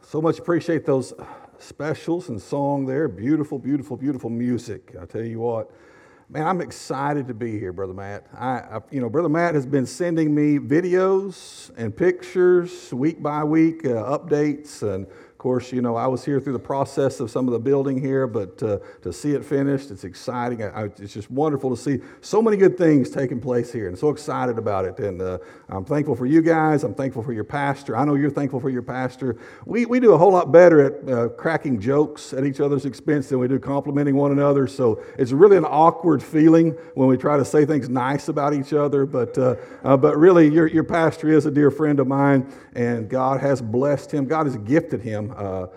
So much appreciate those specials and song there. Beautiful, beautiful, beautiful music. I tell you what, man, I'm excited to be here, Brother Matt. Brother Matt has been sending me videos and pictures week by week, updates, and of course, I was here through the process of some of the building here, but to see it finished, it's exciting. It's just wonderful to see so many good things taking place here, and so excited about it. And I'm thankful for you guys. I'm thankful for your pastor. I know you're thankful for your pastor. We do a whole lot better at cracking jokes at each other's expense than we do complimenting one another. So it's really an awkward feeling when we try to say things nice about each other. But really, your pastor is a dear friend of mine, and God has blessed him. God has gifted him.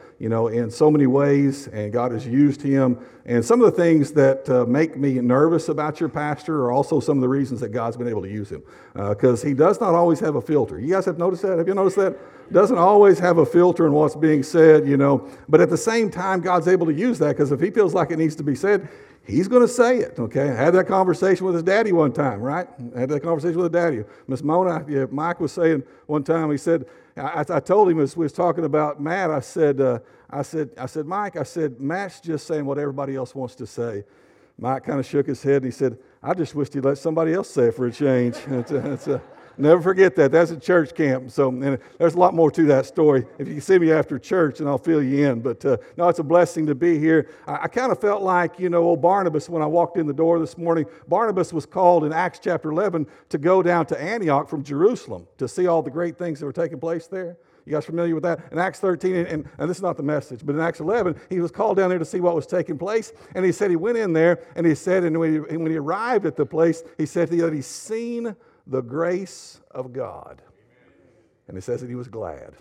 In so many ways, and God has used him. And some of the things that make me nervous about your pastor are also some of the reasons that God's been able to use him. Because he does not always have a filter. You guys have noticed that? Have you noticed that? Doesn't always have a filter in what's being said, But at the same time, God's able to use that because if he feels like it needs to be said, he's going to say it, okay? I had that conversation with his daddy one time, right? I had that conversation with his daddy. Miss Mona, Mike was saying one time, he said, I told him as we was talking about Matt, I said, Mike, Matt's just saying what everybody else wants to say. Mike kind of shook his head and he said, I just wish he'd let somebody else say it for a change. Never forget that. That's a church camp. So and there's a lot more to that story. If you can see me after church, and I'll fill you in. But no, it's a blessing to be here. I kind of felt like, old Barnabas when I walked in the door this morning. Barnabas was called in Acts chapter 11 to go down to Antioch from Jerusalem to see all the great things that were taking place there. You guys familiar with that? In Acts 13, and this is not the message, but in Acts 11, he was called down there to see what was taking place. And he said he went in there, and he said, and when he arrived at the place, he said that he's seen the grace of God. And it says that he was glad.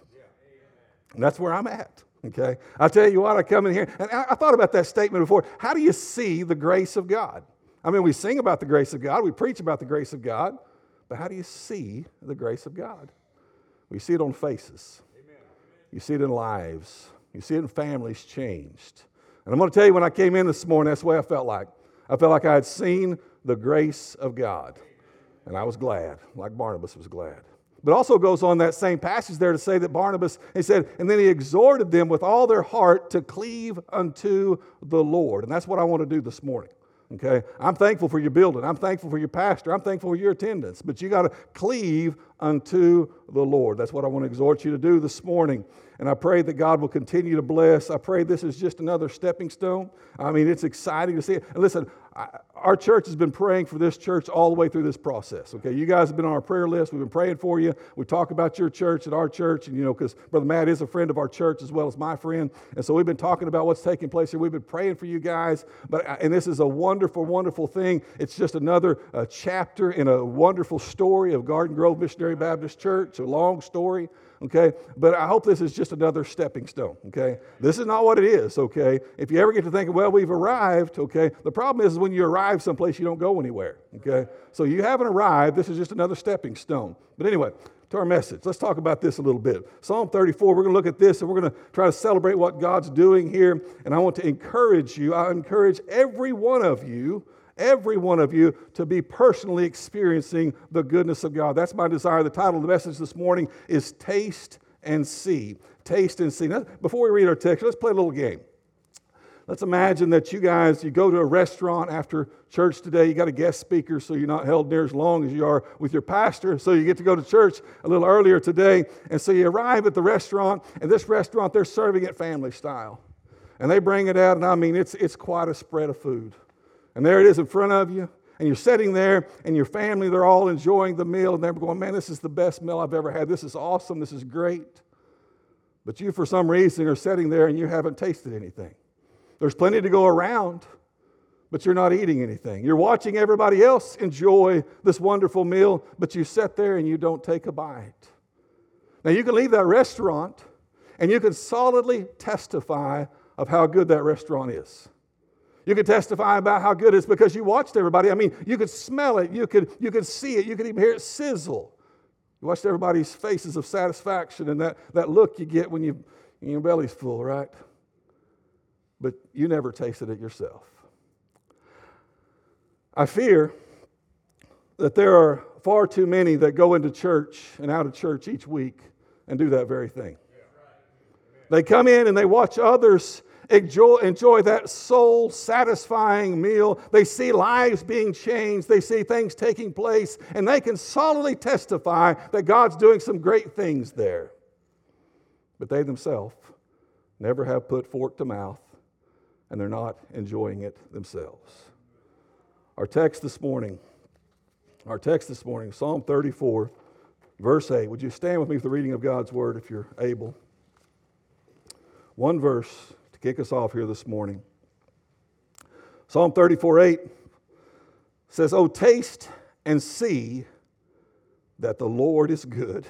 And that's where I'm at, okay? I tell you what, I come in here, and I thought about that statement before. How do you see the grace of God? I mean, we sing about the grace of God, we preach about the grace of God, but how do you see the grace of God? We see it on faces. You see it in lives. You see it in families changed. And I'm going to tell you, when I came in this morning, that's the way I felt like. I felt like I had seen the grace of God. And I was glad, like Barnabas was glad. But also goes on that same passage there to say that Barnabas, he said, and then he exhorted them with all their heart to cleave unto the Lord. And that's what I want to do this morning. Okay? I'm thankful for your building. I'm thankful for your pastor. I'm thankful for your attendance. But you got to cleave unto the Lord. That's what I want to exhort you to do this morning. And I pray that God will continue to bless. I pray this is just another stepping stone. I mean, it's exciting to see it. And listen, our church has been praying for this church all the way through this process. Okay, you guys have been on our prayer list. We've been praying for you. We talk about your church at our church, and because Brother Matt is a friend of our church as well as my friend. And so we've been talking about what's taking place here. We've been praying for you guys. And this is a wonderful, wonderful thing. It's just another chapter in a wonderful story of Garden Grove Missionary Baptist Church, a long story. Okay, but I hope this is just another stepping stone, okay? This is not what it is, okay? If you ever get to thinking, well, we've arrived, okay? The problem is when you arrive someplace, you don't go anywhere, okay? So you haven't arrived. This is just another stepping stone. But anyway, to our message. Let's talk about this a little bit. Psalm 34, we're going to look at this, and we're going to try to celebrate what God's doing here. And I want to encourage you. I encourage every one of you to be personally experiencing the goodness of God. That's my desire. The title of the message this morning is Taste and See. Taste and See. Now, before we read our text, let's play a little game. Let's imagine that you go to a restaurant after church today. You got a guest speaker, so you're not held near as long as you are with your pastor. So you get to go to church a little earlier today. And so you arrive at the restaurant, and this restaurant, they're serving it family style. And they bring it out, and I mean, it's quite a spread of food. And there it is in front of you, and you're sitting there, and your family, they're all enjoying the meal, and they're going, man, this is the best meal I've ever had. This is awesome. This is great. But you, for some reason, are sitting there, and you haven't tasted anything. There's plenty to go around, but you're not eating anything. You're watching everybody else enjoy this wonderful meal, but you sit there, and you don't take a bite. Now, you can leave that restaurant, and you can solidly testify of how good that restaurant is. You could testify about how good it is because you watched everybody. I mean, you could smell it. You could see it. You could even hear it sizzle. You watched everybody's faces of satisfaction and that look you get when your belly's full, right? But you never tasted it yourself. I fear that there are far too many that go into church and out of church each week and do that very thing. They come in and they watch others enjoy that soul-satisfying meal. They see lives being changed. They see things taking place. And they can solidly testify that God's doing some great things there. But they themselves never have put fork to mouth, and they're not enjoying it themselves. Our text this morning, Psalm 34, verse 8. Would you stand with me for the reading of God's Word if you're able? One verse to kick us off here this morning. Psalm 34:8 says, "Oh, taste and see that the Lord is good.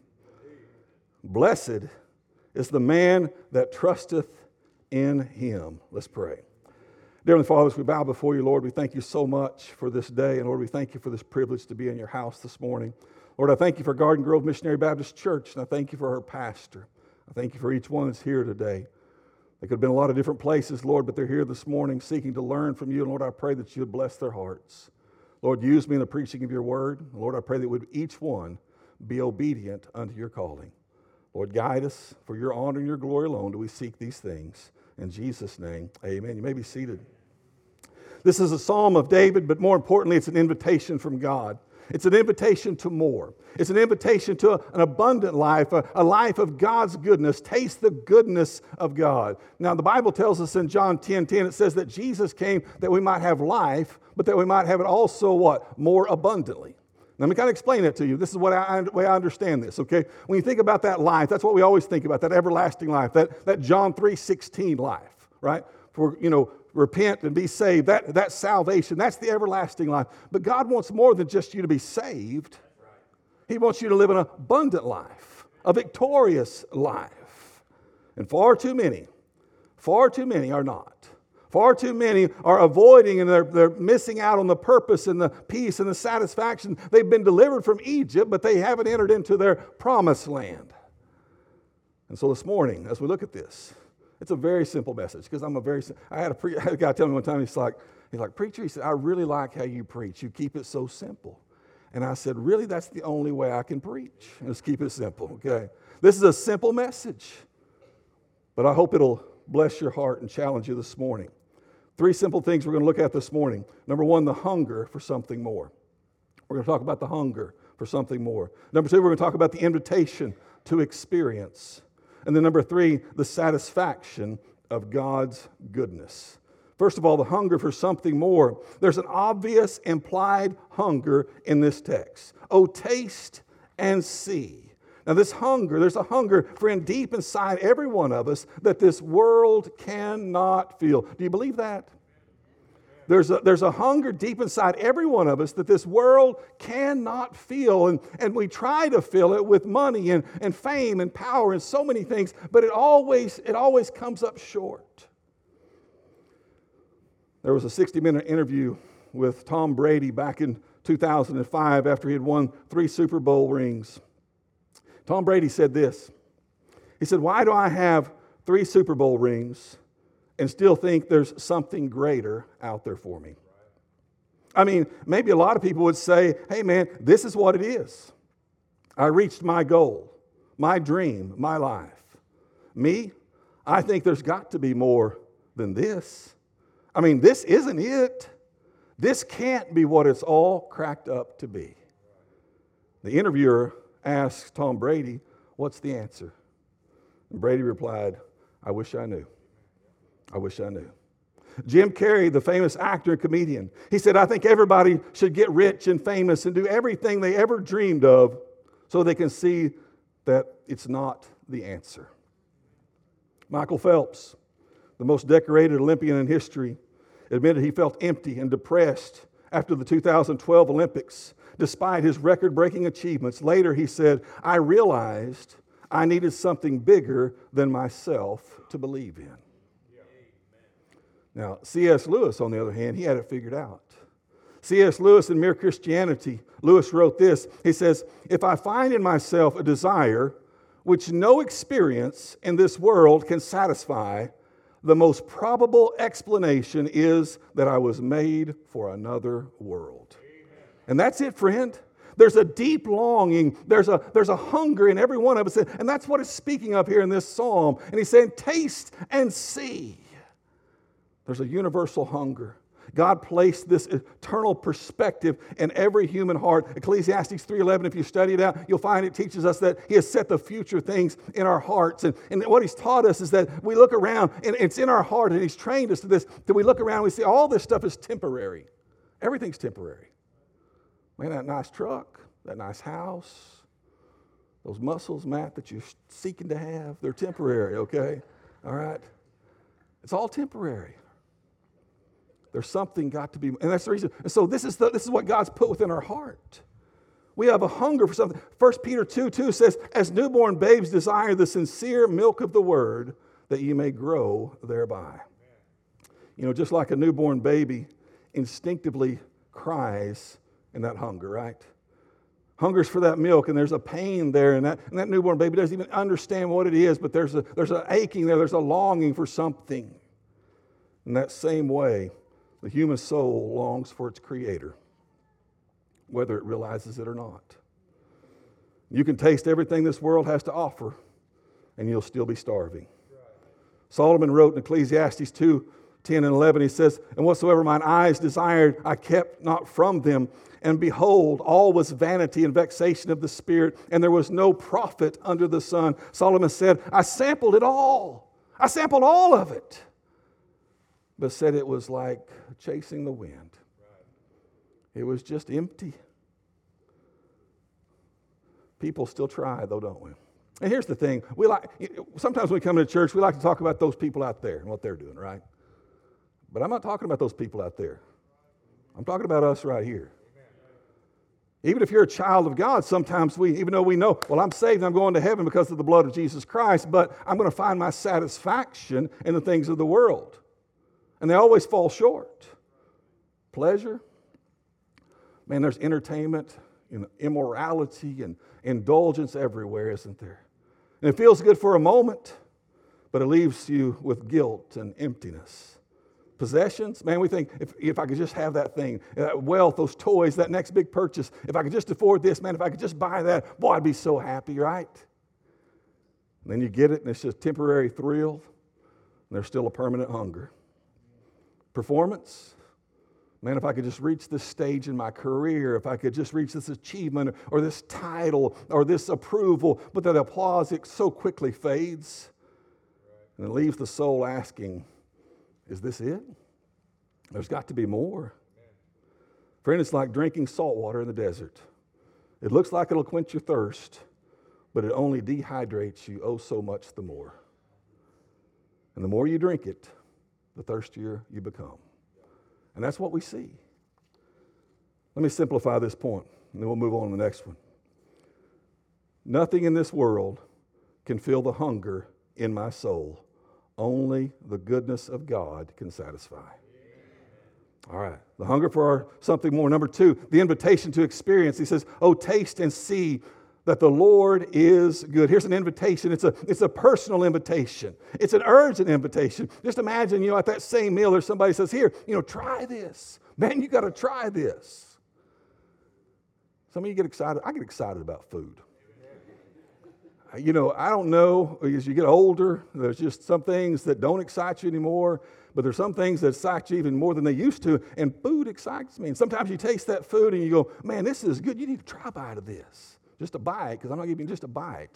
Blessed is the man that trusteth in him." Let's pray. Dear Heavenly Father, as we bow before you, Lord, we thank you so much for this day. And Lord, we thank you for this privilege to be in your house this morning. Lord, I thank you for Garden Grove Missionary Baptist Church, and I thank you for her pastor. I thank you for each one that's here today. They could have been a lot of different places, Lord, but they're here this morning seeking to learn from you. And Lord, I pray that you would bless their hearts. Lord, use me in the preaching of your word. Lord, I pray that would each one be obedient unto your calling. Lord, guide us for your honor and your glory alone do we seek these things. In Jesus' name, amen. You may be seated. This is a psalm of David, but more importantly, it's an invitation from God. It's an invitation to more. It's an invitation to an abundant life, a life of God's goodness. Taste the goodness of God. Now, the Bible tells us in John 10:10, it says that Jesus came that we might have life, but that we might have it also what? More abundantly. Let me kind of explain that to you. This is what way I understand this, okay? When you think about that life, that's what we always think about, that everlasting life, that John 3:16 life, right? For, repent and be saved, that salvation, that's the everlasting life. But God wants more than just you to be saved. He wants you to live an abundant life, a victorious life. And far too many are not. Far too many are avoiding, and they're missing out on the purpose and the peace and the satisfaction. They've been delivered from Egypt, but they haven't entered into their promised land. And so this morning, as we look at this, it's a very simple message, because I had a guy tell me one time, he's like, "Preacher," he said, "I really like how you preach. You keep it so simple." And I said, "Really, that's the only way I can preach. Just keep it simple, okay?" This is a simple message, but I hope it'll bless your heart and challenge you this morning. 3 simple things we're going to look at this morning. Number 1, the hunger for something more. We're going to talk about the hunger for something more. Number 2, we're going to talk about the invitation to experience. And then number 3, the satisfaction of God's goodness. First of all, the hunger for something more. There's an obvious implied hunger in this text. Oh, taste and see. Now there's a hunger, friend, deep inside every one of us that this world cannot feel. Do you believe that? There's a hunger deep inside every one of us that this world cannot feel. And we try to fill it with money and fame and power and so many things, but it always comes up short. There was a 60-minute interview with Tom Brady back in 2005 after he had won 3 Super Bowl rings. Tom Brady said this. He said, "Why do I have 3 Super Bowl rings and still think there's something greater out there for me?" I mean, maybe a lot of people would say, "Hey man, this is what it is. I reached my goal, my dream, my life." Me, I think there's got to be more than this. I mean, this isn't it. This can't be what it's all cracked up to be. The interviewer asked Tom Brady, "What's the answer?" And Brady replied, "I wish I knew. I wish I knew." Jim Carrey, the famous actor and comedian, he said, "I think everybody should get rich and famous and do everything they ever dreamed of so they can see that it's not the answer." Michael Phelps, the most decorated Olympian in history, admitted he felt empty and depressed after the 2012 Olympics. Despite his record-breaking achievements, later he said, "I realized I needed something bigger than myself to believe in." Now, C.S. Lewis, on the other hand, he had it figured out. C.S. Lewis in Mere Christianity, Lewis wrote this. He says, "If I find in myself a desire which no experience in this world can satisfy, the most probable explanation is that I was made for another world." And that's it, friend. There's a deep longing. There's a hunger in every one of us. And that's what it's speaking of here in this psalm. And he's saying, taste and see. There's a universal hunger. God placed this eternal perspective in every human heart. Ecclesiastes 3:11, if you study it out, you'll find it teaches us that He has set the future things in our hearts. And what He's taught us is that we look around, and it's in our heart, and He's trained us to this, that we look around and we see all this stuff is temporary. Everything's temporary. Man, that nice truck, that nice house, those muscles, Matt, that you're seeking to have, they're temporary, okay? All right? It's all temporary. There's something got to be, and that's the reason. And so this is what God's put within our heart. We have a hunger for something. 1 Peter 2:2 says, as newborn babes desire the sincere milk of the word, that you may grow thereby. You know, just like a newborn baby instinctively cries in that hunger, right? Hungers for that milk, and there's a pain there, and that newborn baby doesn't even understand what it is, but there's an aching there, there's a longing for something. In that same way, the human soul longs for its Creator, whether it realizes it or not. You can taste everything this world has to offer, and you'll still be starving. Solomon wrote in Ecclesiastes 2:10 and 11, he says, and whatsoever mine eyes desired, I kept not from them. And behold, all was vanity and vexation of the spirit, and there was no profit under the sun. Solomon said, I sampled it all. I sampled all of it. But said it was like chasing the wind. It was just empty. People still try, though, don't we? And here's the thing. Sometimes when we come to church, we like to talk about those people out there and what they're doing, right? But I'm not talking about those people out there. I'm talking about us right here. Even if you're a child of God, sometimes even though we know, well, I'm saved and I'm going to heaven because of the blood of Jesus Christ, but I'm going to find my satisfaction in the things of the world. And they always fall short. Pleasure. Man, there's entertainment, immorality, and indulgence everywhere, isn't there? And it feels good for a moment, but it leaves you with guilt and emptiness. Possessions, man, we think if I could just have that thing, that wealth, those toys, that next big purchase, if I could just afford this, man, if I could just buy that, boy, I'd be so happy, right? And then you get it, and it's just temporary thrill, and there's still a permanent hunger. Performance, man, if I could just reach this stage in my career, if I could just reach this achievement or this title or this approval, but that applause, it so quickly fades, and it leaves the soul asking, is this it? There's got to be more. Friend, it's like drinking salt water in the desert. It looks like it'll quench your thirst, but it only dehydrates you oh so much the more. And the more you drink it, the thirstier you become. And that's what we see. Let me simplify this point, and then we'll move on to the next one. Nothing in this world can fill the hunger in my soul. Only the goodness of God can satisfy. All right, the hunger for something more. Number 2, the invitation to experience. He says, oh, taste and see that the Lord is good. Here's an invitation. It's a personal invitation. It's an urgent invitation. Just imagine, at that same meal, there's somebody says, here, try this. Man, you got to try this. Some of you get excited. I get excited about food. I don't know, as you get older, there's just some things that don't excite you anymore, but there's some things that excite you even more than they used to, and food excites me. And sometimes you taste that food and you go, man, this is good. You need to try a bite of this. Just a bite, because I'm not giving you just a bite.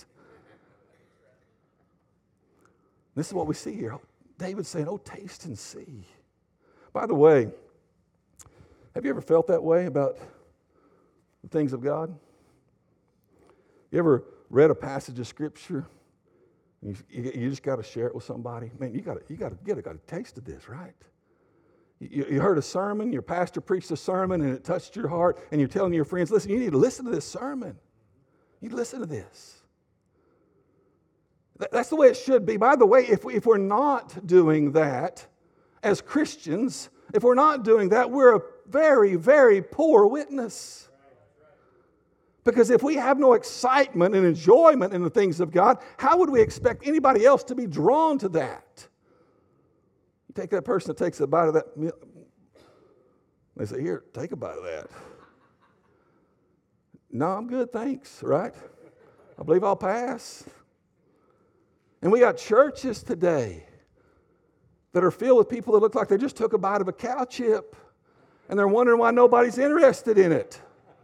This is what we see here. David's saying, oh, taste and see. By the way, have you ever felt that way about the things of God? You ever read a passage of Scripture, and you just got to share it with somebody? Man, you got to get a taste of this, right? You heard a sermon, your pastor preached a sermon, and it touched your heart, and you're telling your friends, listen, you need to listen to this sermon. You need to listen to this. That's the way it should be. By the way, if we're not doing that as Christians, if we're not doing that, we're a very, very poor witness. Because if we have no excitement and enjoyment in the things of God, how would we expect anybody else to be drawn to that? You take that person that takes a bite of that meal, they say, here, take a bite of that. No, I'm good, thanks, right? I believe I'll pass. And we got churches today that are filled with people that look like they just took a bite of a cow chip, and they're wondering why nobody's interested in it.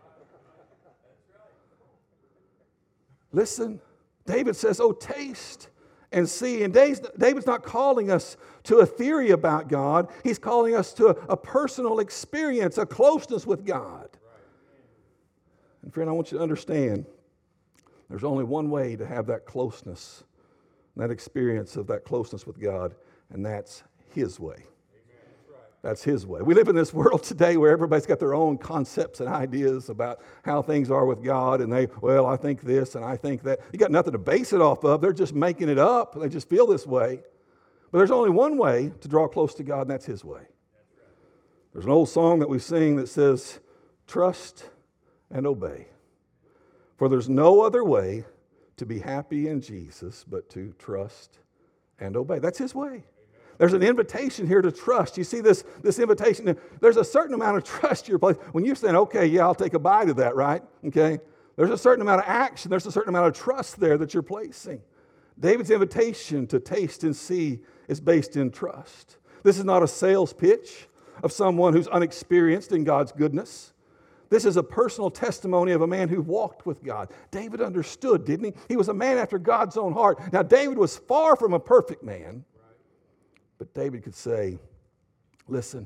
Listen, David says, oh, taste and see. And David's not calling us to a theory about God. He's calling us to a personal experience, a closeness with God. And friend, I want you to understand, there's only one way to have that closeness, that experience of that closeness with God, and that's His way. That's His way. We live in this world today where everybody's got their own concepts and ideas about how things are with God, and I think this and I think that. You got nothing to base it off of. They're just making it up. They just feel this way. But there's only one way to draw close to God, and that's His way. There's an old song that we sing that says, trust and obey. For there's no other way to be happy in Jesus but to trust and obey. That's His way. There's an invitation here to trust. You see this invitation. There's a certain amount of trust you're placing. When you're saying, okay, yeah, I'll take a bite of that, right? Okay. There's a certain amount of action. There's a certain amount of trust there that you're placing. David's invitation to taste and see is based in trust. This is not a sales pitch of someone who's unexperienced in God's goodness. This is a personal testimony of a man who walked with God. David understood, didn't he? He was a man after God's own heart. Now, David was far from a perfect man. But David could say, listen,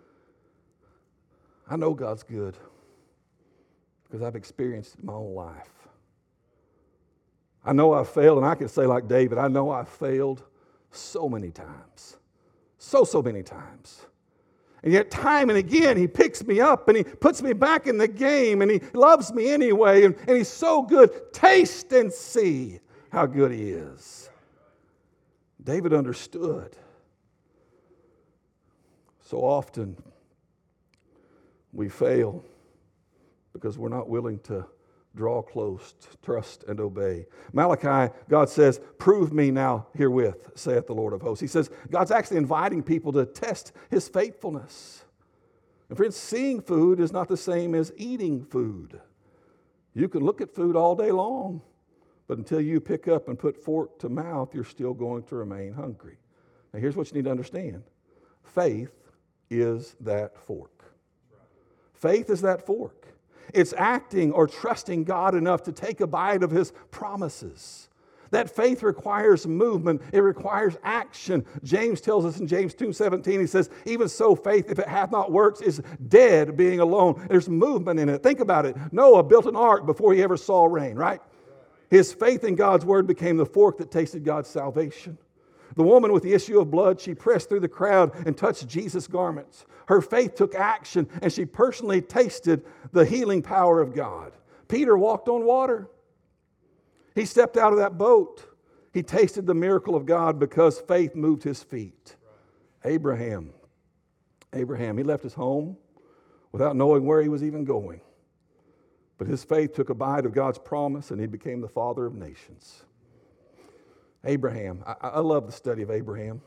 I know God's good because I've experienced it in my own life. I know I've failed, and I could say like David, I know I've failed so many times. So many times. And yet time and again, He picks me up and He puts me back in the game and He loves me anyway and He's so good. Taste and see how good He is. David understood. So often we fail because we're not willing to draw close, trust, and obey. Malachi, God says, prove me now herewith, saith the Lord of hosts. He says, God's actually inviting people to test His faithfulness. And friends, seeing food is not the same as eating food. You can look at food all day long, but until you pick up and put fork to mouth, you're still going to remain hungry. Now here's what you need to understand. Faith is that fork. Faith is that fork. It's acting or trusting God enough to take a bite of His promises. That faith requires movement. It requires action. James tells us in James 2:17, he says, even so faith, if it hath not works, is dead being alone. There's movement in it. Think about it. Noah built an ark before he ever saw rain, right? His faith in God's word became the fork that tasted God's salvation. The woman with the issue of blood, she pressed through the crowd and touched Jesus' garments. Her faith took action, and she personally tasted the healing power of God. Peter walked on water. He stepped out of that boat. He tasted the miracle of God because faith moved his feet. Abraham, he left his home without knowing where he was even going. But his faith took a bite of God's promise, and he became the father of nations. Abraham. I love the study of Abraham.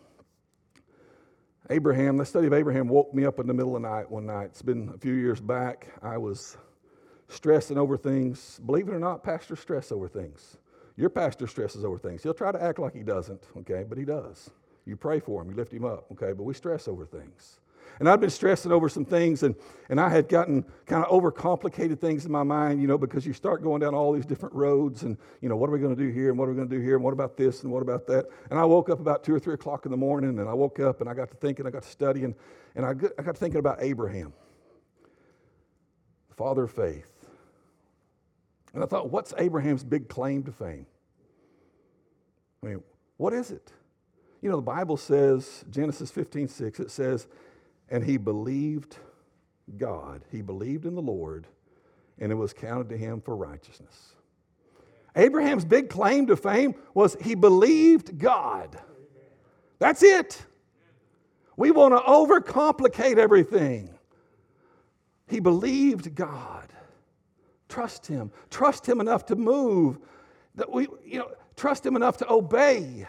The study of Abraham woke me up in the middle of the night one night. It's been a few years back. I was stressing over things. Believe it or not, pastors stress over things. Your pastor stresses over things. He'll try to act like he doesn't, okay, but he does. You pray for him, you lift him up, okay, but we stress over things. And I've been stressing over some things, and I had gotten kind of overcomplicated things in my mind, because you start going down all these different roads, and, what are we going to do here, and what are we going to do here, and what about this, and what about that? And I woke up about 2 or 3 o'clock in the morning, and I woke up, and I got to thinking, I got to studying, and I got thinking about Abraham, the father of faith. And I thought, what's Abraham's big claim to fame? I mean, what is it? The Bible says, Genesis 15:6, it says, and he believed God. He believed in the Lord, and it was counted to him for righteousness. Abraham's big claim to fame was he believed God. That's it. We want to overcomplicate everything. He believed God. Trust Him. Trust Him enough to move. Trust Him enough to obey.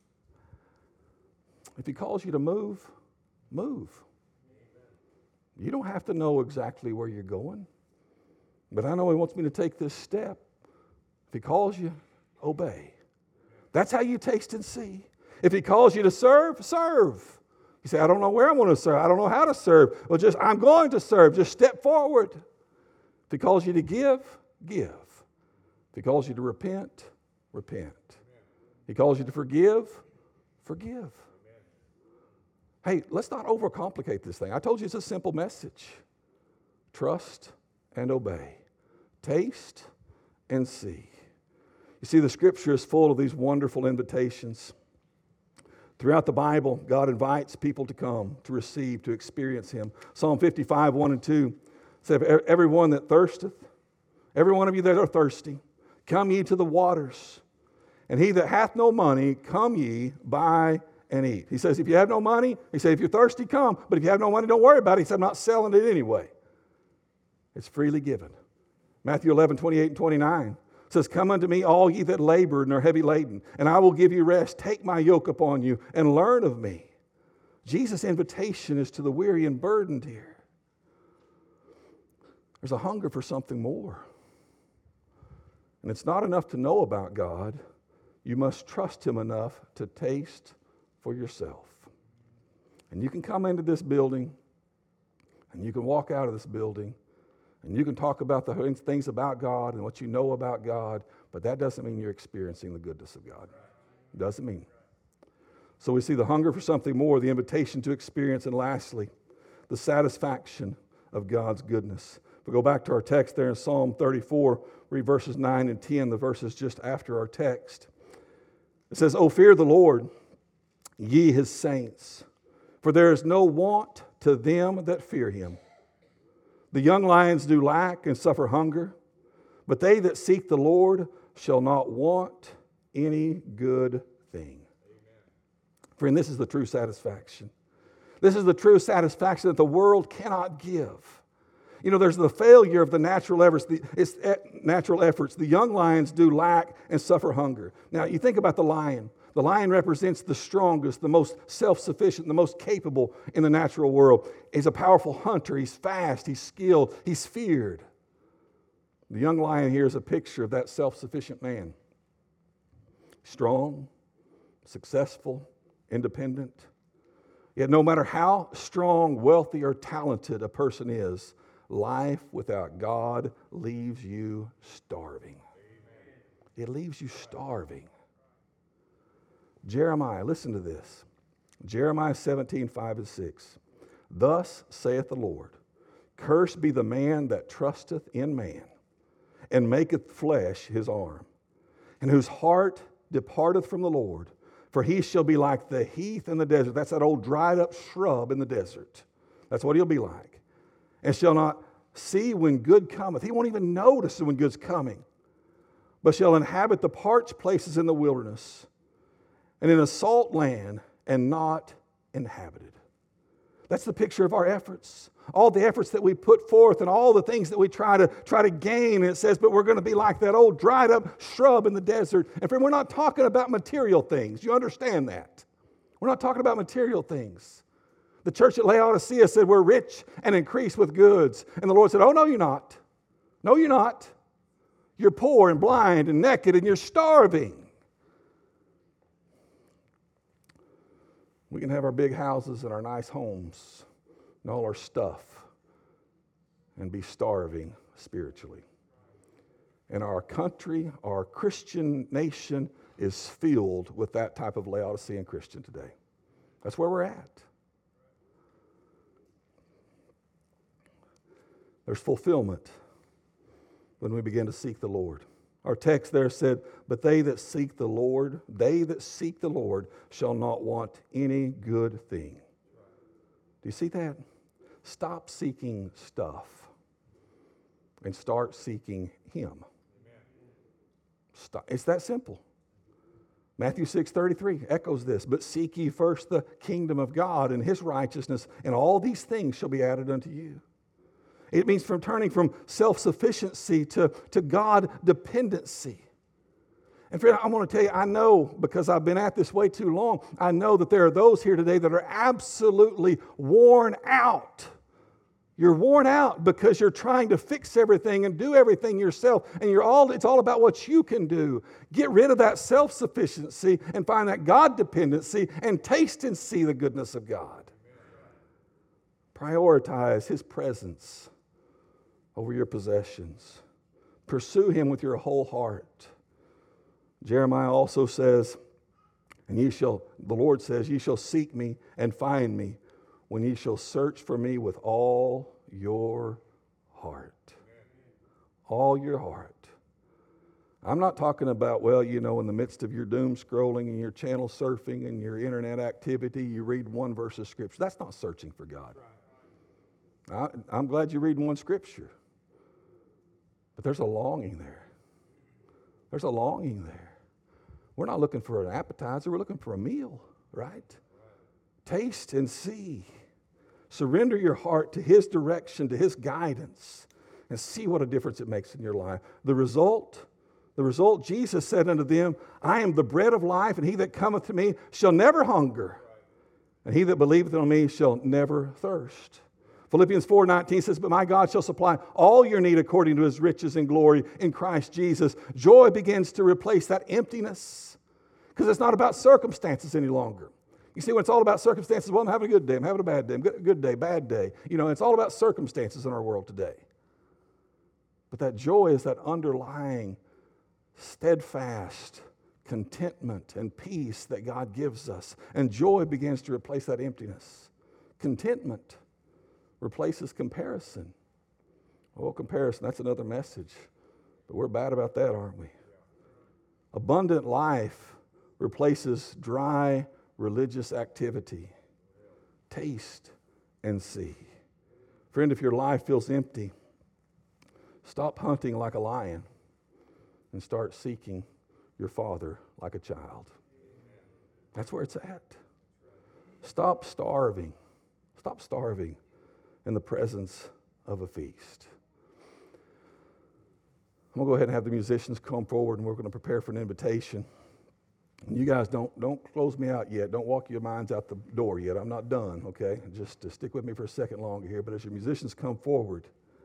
If He calls you to move, move. You don't have to know exactly where you're going. But I know He wants me to take this step. If He calls you, obey. That's how you taste and see. If He calls you to serve, serve. You say, I don't know where I'm going to serve. I don't know how to serve. Well, I'm going to serve. Just step forward. If He calls you to give, give. If He calls you to repent, repent. If He calls you to forgive, forgive. Hey, let's not overcomplicate this thing. I told you it's a simple message. Trust and obey. Taste and see. You see, the Scripture is full of these wonderful invitations. Throughout the Bible, God invites people to come, to receive, to experience Him. Psalm 55, 1 and 2 says, everyone that thirsteth, every one of you that are thirsty, come ye to the waters. And he that hath no money, come ye, buy and eat. He says, if you have no money, he says, if you're thirsty, come. But if you have no money, don't worry about it. He said, I'm not selling it anyway. It's freely given. Matthew 11, 28 and 29 says, come unto me, all ye that labor and are heavy laden, and I will give you rest. Take my yoke upon you and learn of me. Jesus' invitation is to the weary and burdened here. There's a hunger for something more. And it's not enough to know about God. You must trust Him enough to taste for yourself. And you can come into this building, and you can walk out of this building, and you can talk about the things about God and what you know about God, but that doesn't mean you're experiencing the goodness of God. It doesn't mean. So we see the hunger for something more, the invitation to experience, and lastly, the satisfaction of God's goodness. If we go back to our text there in Psalm 34, read verses 9 and 10, the verses just after our text. It says, O fear the Lord, ye His saints, for there is no want to them that fear Him. The young lions do lack and suffer hunger, but they that seek the Lord shall not want any good thing. Amen. Friend, this is the true satisfaction. This is the true satisfaction that the world cannot give. You know, there's the failure of the natural efforts. The young lions do lack and suffer hunger. Now, you think about the lion. The lion represents the strongest, the most self-sufficient, the most capable in the natural world. He's a powerful hunter. He's fast. He's skilled. He's feared. The young lion here is a picture of that self-sufficient man. Strong, successful, independent. Yet no matter how strong, wealthy, or talented a person is, life without God leaves you starving. It leaves you starving. Jeremiah, listen to this. Jeremiah 17, 5 and 6. Thus saith the Lord, cursed be the man that trusteth in man, and maketh flesh his arm, and whose heart departeth from the Lord, for he shall be like the heath in the desert. That's that old dried up shrub in the desert. That's what he'll be like. And shall not see when good cometh. He won't even notice when good's coming, but shall inhabit the parched places in the wilderness, and in a salt land, and not inhabited. That's the picture of our efforts. All the efforts that we put forth and all the things that we try to gain. And it says, but we're going to be like that old dried up shrub in the desert. And friend, we're not talking about material things. You understand that? We're not talking about material things. The church at Laodicea said, we're rich and increase with goods. And the Lord said, oh, no, you're not. No, you're not. You're poor and blind and naked and you're starving. We can have our big houses and our nice homes and all our stuff and be starving spiritually. And our country, our Christian nation is filled with that type of Laodicean Christian today. That's where we're at. There's fulfillment when we begin to seek the Lord. Our text there said, but they that seek the Lord shall not want any good thing. Do you see that? Stop seeking stuff and start seeking Him. Stop. It's that simple. Matthew 6:33 echoes this, but seek ye first the kingdom of God and His righteousness, and all these things shall be added unto you. It means from turning from self-sufficiency to God dependency. And friend, I want to tell you, I know because I've been at this way too long, I know that there are those here today that are absolutely worn out. You're worn out because you're trying to fix everything and do everything yourself, and it's all about what you can do. Get rid of that self-sufficiency and find that God-dependency and taste and see the goodness of God. Prioritize His presence over your possessions. Pursue Him with your whole heart. Jeremiah also says, the Lord says, ye shall seek me and find me when ye shall search for me with all your heart. All your heart. I'm not talking about, in the midst of your doom scrolling and your channel surfing and your internet activity, you read one verse of Scripture. That's not searching for God. I'm glad you're reading one Scripture. But there's a longing there. There's a longing there. We're not looking for an appetizer. We're looking for a meal, right? Taste and see. Surrender your heart to His direction, to His guidance, and see what a difference it makes in your life. The result, Jesus said unto them, I am the bread of life, and he that cometh to me shall never hunger, and he that believeth on me shall never thirst. Philippians 4:19 says, but my God shall supply all your need according to His riches and glory in Christ Jesus. Joy begins to replace that emptiness, because it's not about circumstances any longer. You see, when it's all about circumstances, well, I'm having a good day, I'm having a bad day, good day, bad day. It's all about circumstances in our world today. But that joy is that underlying, steadfast contentment and peace that God gives us. And joy begins to replace that emptiness. Contentment replaces comparison. Oh, comparison, that's another message. But we're bad about that, aren't we? Abundant life replaces dry religious activity. Taste and see. Friend, if your life feels empty, stop hunting like a lion and start seeking your Father like a child. That's where it's at. Stop starving. Stop starving in the presence of a feast. I'm going to go ahead and have the musicians come forward, and we're going to prepare for an invitation. And you guys don't close me out yet. Don't walk your minds out the door yet. I'm not done, okay? Just stick with me for a second longer here. But as your musicians come forward,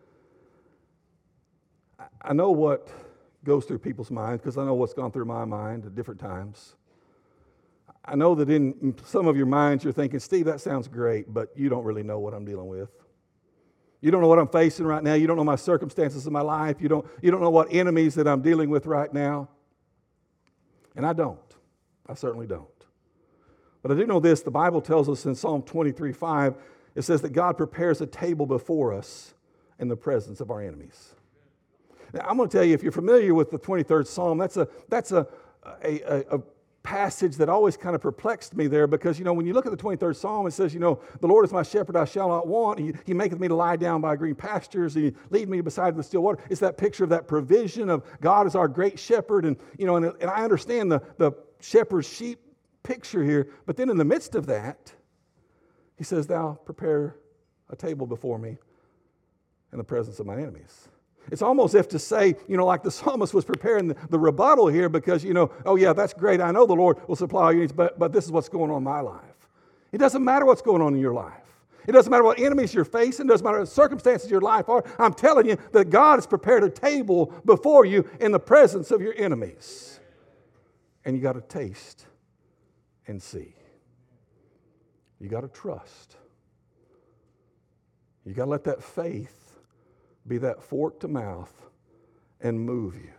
I know what goes through people's minds, because I know what's gone through my mind at different times. I know that in some of your minds you're thinking, Steve, that sounds great, but you don't really know what I'm dealing with. You don't know what I'm facing right now. You don't know my circumstances in my life. You don't know what enemies that I'm dealing with right now. And I don't. I certainly don't. But I do know this. The Bible tells us in Psalm 23:5, it says that God prepares a table before us in the presence of our enemies. Now, I'm going to tell you, if you're familiar with the 23rd Psalm, that's a passage that always kind of perplexed me there, because, when you look at the 23rd Psalm, it says, the Lord is my shepherd, I shall not want. He maketh me to lie down by green pastures. He lead me beside the still water. It's that picture of that provision of God as our great shepherd. And, and I understand the shepherd's sheep picture here. But then in the midst of that, He says, thou prepare a table before me in the presence of my enemies. It's almost as if to say, like the psalmist was preparing the rebuttal here, because, oh yeah, that's great. I know the Lord will supply all your needs, but this is what's going on in my life. It doesn't matter what's going on in your life. It doesn't matter what enemies you're facing. It doesn't matter what circumstances your life are. I'm telling you that God has prepared a table before you in the presence of your enemies. And you got to taste and see. You got to trust. You got to let that faith be that fork to mouth and move you.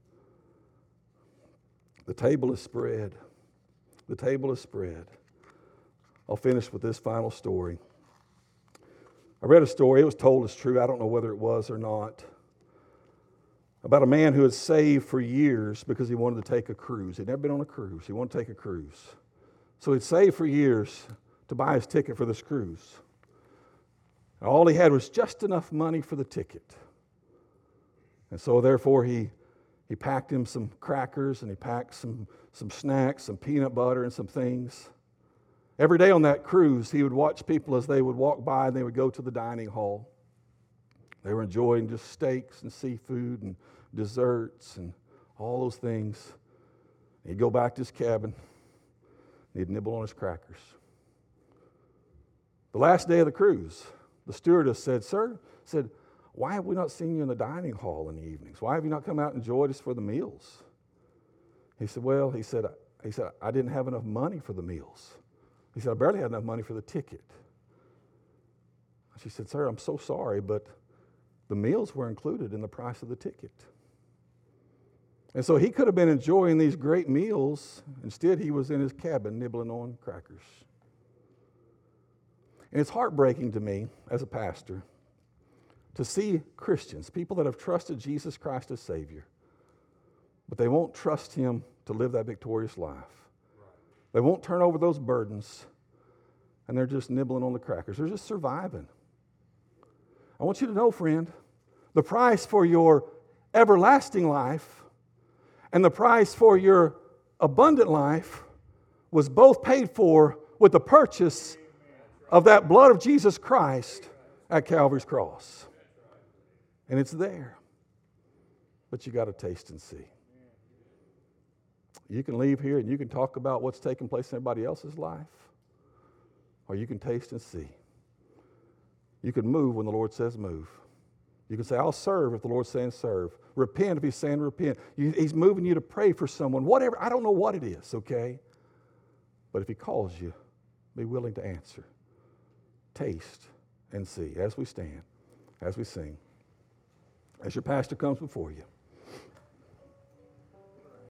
The table is spread. The table is spread. I'll finish with this final story. I read a story. It was told as true. I don't know whether it was or not. About a man who had saved for years because he wanted to take a cruise. He'd never been on a cruise. He wanted to take a cruise. So he'd saved for years to buy his ticket for this cruise. All he had was just enough money for the ticket. And so therefore he packed him some crackers, and he packed some snacks, some peanut butter and some things. Every day on that cruise, he would watch people as they would walk by, and they would go to the dining hall. They were enjoying just steaks and seafood and desserts and all those things. He'd go back to his cabin, and he'd nibble on his crackers. The last day of the cruise, The stewardess said, "Sir," said, "why have we not seen you in the dining hall in the evenings? Why have you not come out and joined us for the meals?" He said, "Well," he said, "I didn't have enough money for the meals." He said, "I barely had enough money for the ticket." She said, "Sir, I'm so sorry, but the meals were included in the price of the ticket." And so he could have been enjoying these great meals. Instead, he was in his cabin nibbling on crackers. And it's heartbreaking to me as a pastor to see Christians, people that have trusted Jesus Christ as Savior, but they won't trust Him to live that victorious life. They won't turn over those burdens, and they're just nibbling on the crackers. They're just surviving. I want you to know, friend, the price for your everlasting life and the price for your abundant life was both paid for with the purchase of that blood of Jesus Christ at Calvary's cross. And it's there. But you got to taste and see. You can leave here and you can talk about what's taking place in everybody else's life, or you can taste and see. You can move when the Lord says move. You can say, "I'll serve," if the Lord's saying serve. Repent if He's saying repent. He's moving you to pray for someone. Whatever, I don't know what it is, okay? But if He calls you, be willing to answer. Taste and see as we stand, as we sing, as your pastor comes before you.